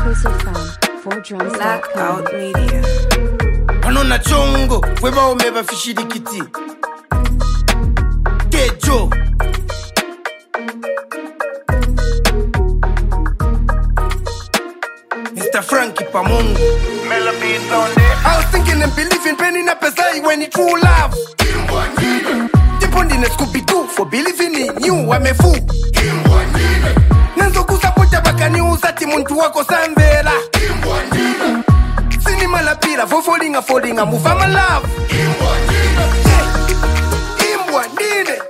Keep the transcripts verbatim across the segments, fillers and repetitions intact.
Exclusive from four drums dot com. Blackout Media. Anona chongo, weba omeba fishirikiti. Kejo. Mister Frankie Pamongo. I was thinking and believing penny na pesa when it's true love. Dipondi na Scooby-Doo for believing in you, I'm a fool. Nanzo kusapota bakani usati muntu wako sambela. Cinema la pira, for falling a falling a move, I'm a love. Imbwa nine.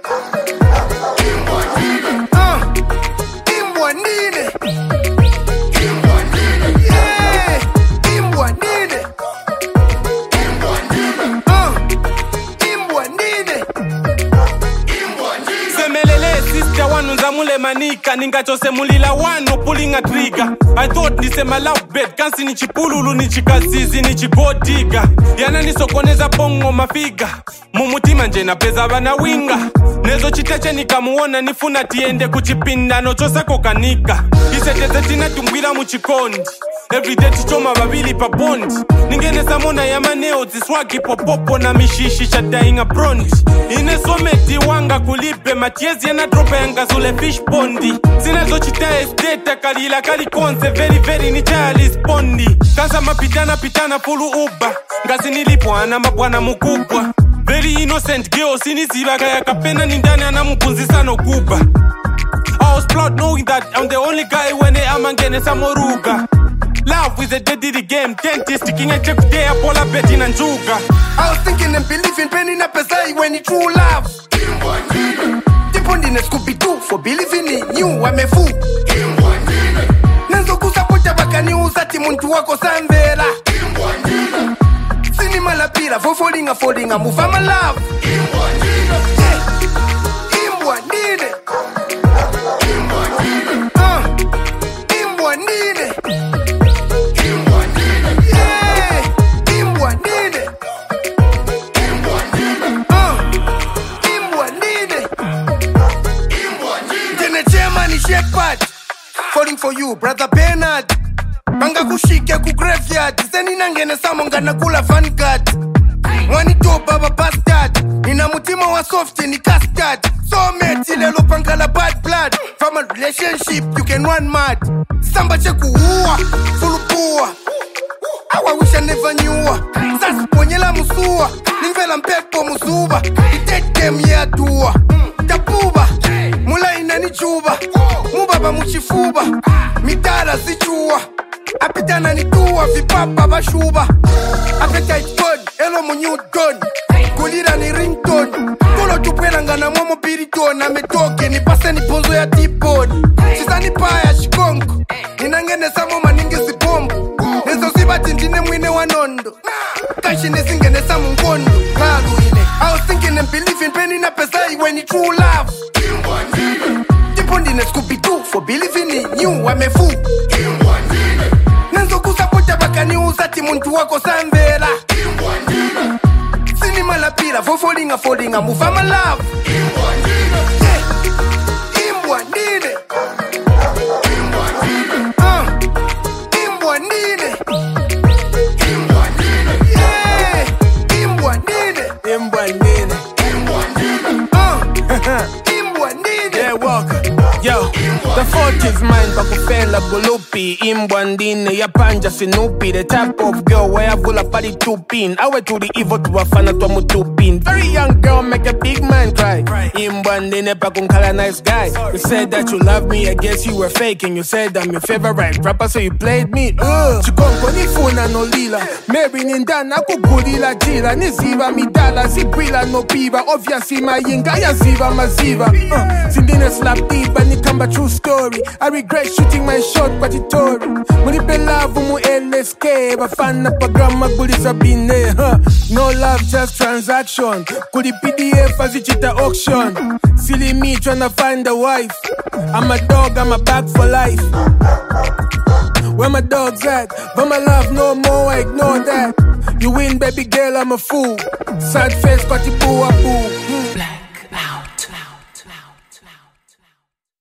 Uh, Imbwa nine. Yeah, Imbwa nine. Uh, Imbwa nine. Semelele sister wanu nzamule manika ninga chose mulila wanu pulling a trigger. I thought ni sema love bed kansi ni chipululu ni chikazizi ni chigodiga. Yana ni sokoneza pongo mafiga. Mumutima nje na peza bana winga. Nezo chiteche nikamuona nifuna tiende kuchipinda no chose kokanika. Iseteze tina tumbwila muchikondi. Everyday tichoma babili pa bond. Ningene samona ya maneo ziswagi popopo na mishishi shata inga bronze. Ine someti wanga kulipe matiezi yana drope yanga zule fish bondi. Sinezo chita estate kalila kali konse very very ni chali spondi. Kansa mapitana pitana fulu uba. Ngazi nilipo ana mabwana mukubwa. Very innocent girl siniziba kaya kapena nindani ana mpunzisa no kuba. I was proud knowing that I'm the only guy when they am angene samoruga. Love is a deadly game, dentist sticking a check there, pola betting and juga. I was thinking and believing penny na pesa when it's true love. Dipondi na Scooby-Doo for believing in you, I'm a fool. Nanzo kusapota bakani usati muntu wako sambela. Cinema la pira, for falling a falling a move, I'm a love. Imbwa nine. Uh, Imbwa nine. Yeah, Imbwa nine. Uh, Imbwa nine. Jene chema ni shepherd. Falling for you, brother Bernard. Banga kushike ku graveyard. Zeni nangene samonga na kula vanguard. Mwani to baba bastard. Nina mutima wa soft ni custard. So mate lelo panga la bad blood. From a relationship you can run mad. Samba cheku uwa, full poor. I wish I never knew her. Sasa ponyela musua. Nimvela mpepo musuba. Itete mya dua. Tapuba. Mula inani chuba. Mubaba muchifuba. Mitala zichua. Apitana ni tuwa vipapa bashuba. Appetite good, elo mu new gun. Kulira ni ringtone. Kolo tupwela ngana momo pirito. Na metoke ni pase ni ponzo ya tipod. Sisa ni paya shikongo. Ninangene samo maningezi bombo. Nezo zibati ndine mwine wanondo. Kashi nesingene samu ngondo. Kalu ine I was thinking and believing penny na pesa when it's true love. Dipondi na Scooby-Doo for believing in you, I'm a fool. Nanzo kusapota bakani usati muntu wako sambela. Cinema la pira, for falling a falling a move, I'm a love. Yeah, Imbwa nine. Uh, Imbwa nine. Yeah, Imbwa nine. Imbwa nine. Uh, Imbwa nine. Yeah, walk. Yo, the fault is mine, pakufela bulupi. Imbwa ndine, ya panja sinupi. The type of girl where I vula pali tupin. Awe to the evil to wafana to mutupin. Very young girl make a big man cry. Imbwa ndine pakunkala nice guy. You said that you love me, I guess you were faking. You said I'm your favorite rapper, so you played me. Ugh. Chikonko ni funa no lila. Mary nindana kugulila jila. Niziva midala, zibwila no piba. Obviously my yinga ya ziva maziva. Uh, Sindine slap deep and it come a true story. I regret shooting my shot but it tore. Muni pe love mu L S K. Bafana pagama guliza bine. Huh. No love just transaction. Kuli P D F as ichita auction. Silly me tryna find a wife. I'm a dog, I'm a back for life. Where my dogs at? But my love no more, I ignore that. You win baby girl, I'm a fool. Sad face but you boo a boo.